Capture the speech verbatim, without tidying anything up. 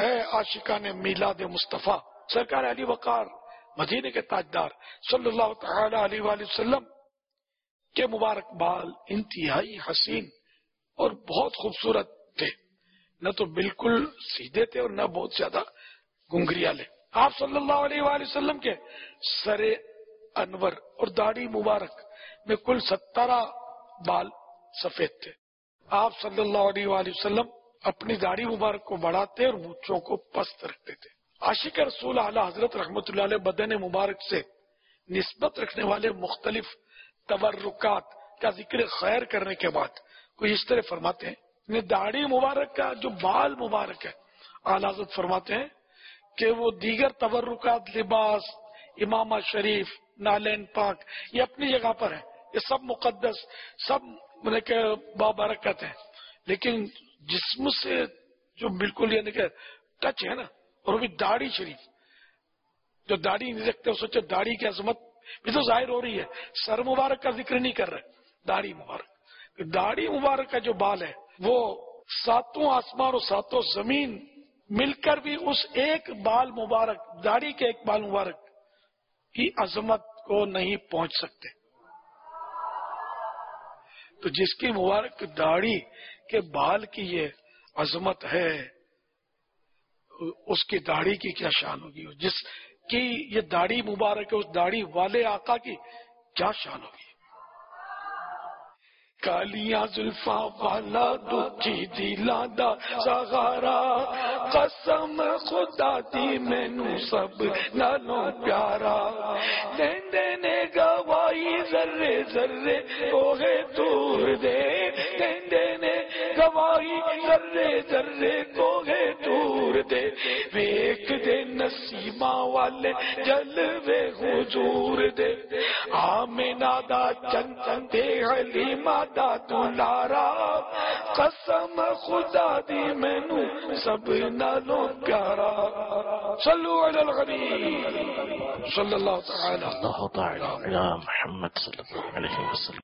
اے عاشقان میلاد مصطفیٰ، سرکار علی وقار مدینے کے تاجدار صلی اللہ تعالی علیہ وآلہ وسلم کے مبارک بال انتہائی حسین اور بہت خوبصورت تھے، نہ تو بالکل سیدھے تھے اور نہ بہت زیادہ گنگریالے۔ آپ صلی اللہ علیہ وآلہ وسلم کے سر انور اور داڑھی مبارک میں کل سترہ بال سفید تھے۔ آپ صلی اللہ علیہ وآلہ وسلم اپنی داڑھی مبارک کو بڑھاتے اور مونچھوں کو پست رکھتے تھے۔ عاشق رسول اعلی حضرت رحمۃ اللہ علیہ بدن مبارک سے نسبت رکھنے والے مختلف تبرکات کا ذکر خیر کرنے کے بعد کوئی اس طرح فرماتے ہیں، داڑھی مبارک کا جو بال مبارک ہے، اعلی حضرت فرماتے ہیں کہ وہ دیگر تبرکات، لباس، امامہ شریف، نالین پاک، یہ اپنی جگہ پر ہے، یہ سب مقدس، سب مطلب کہ بابرکت ہے، لیکن جسم سے جو بالکل یعنی کہ ٹچ ہے نا، اور وہ بھی داڑھی شریف، جو داڑھی نہیں رکھتے وہ سوچے داڑھی کی عظمت بھی تو ظاہر ہو رہی ہے، سر مبارک کا ذکر نہیں کر رہے، داڑھی مبارک، داڑھی مبارک کا جو بال ہے وہ ساتوں آسمان اور ساتوں زمین مل کر بھی اس ایک بال مبارک، داڑھی کے ایک بال مبارک کی عظمت کو نہیں پہنچ سکتے۔ تو جس کی مبارک داڑھی کے بال کی یہ عظمت ہے، اس کی داڑھی کی کیا شان ہوگی، جس کی یہ داڑھی مبارک ہے اس داڑھی والے آقا کی کیا شان ہوگی۔ کالیاں زلفاں والا دکھی دلا دا سہارا، قسم خدا دی مینوں سب نالوں پیارا، دیندے نے گواہی ذرے ذرے کوہے دور دے، دیندے نے گواہی ذرے ذرے کوہے دور دے، ویکھ دے نسیماں والے جلوے حضور دے، آمینہ دا چن چن تے حلیمہ دا دلارا، قسم خدا دی مینوں سب نالوں پیارا۔ صلو علی الغریب صلی اللہ تعالی اللہ تعالی علی محمد صلی اللہ علیہ وسلم۔